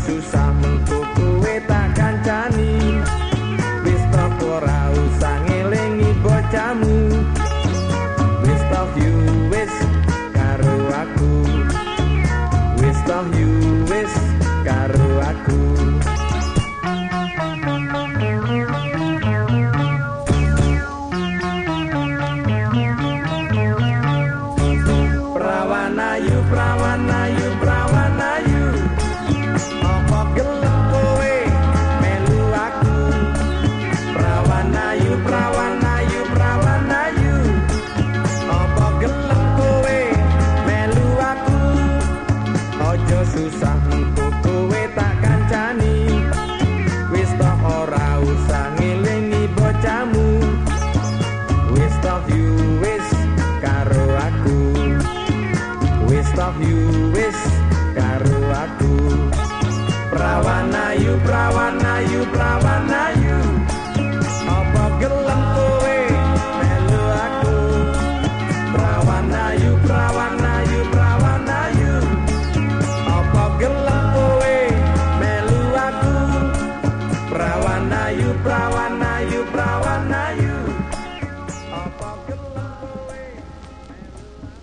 susah mengko kowe tak kancani. Wis to ora usah ngelingi bocahmu. Wis to you wis karo aku. Wis to you wis karo aku. Prawanayu, prawanayu, prawanayu. Apa gelem kowe melu aku? Prawanayu, prawanayu, prawanayu. Apa gelem kowe melu aku? Ojo susah mengko kowe tak kancani. Wis to ora usah ngelingi bocahmu. Wis to you wis karo aku. Wis to you wis karo aku. Prawanayu, prawanayu, prawanayu. Apa gelem kowe melu aku? Prawanayu, prawanayu, prawanayu. Apa gelem kowe melu aku? Prawanayu, prawanayu, prawanayu.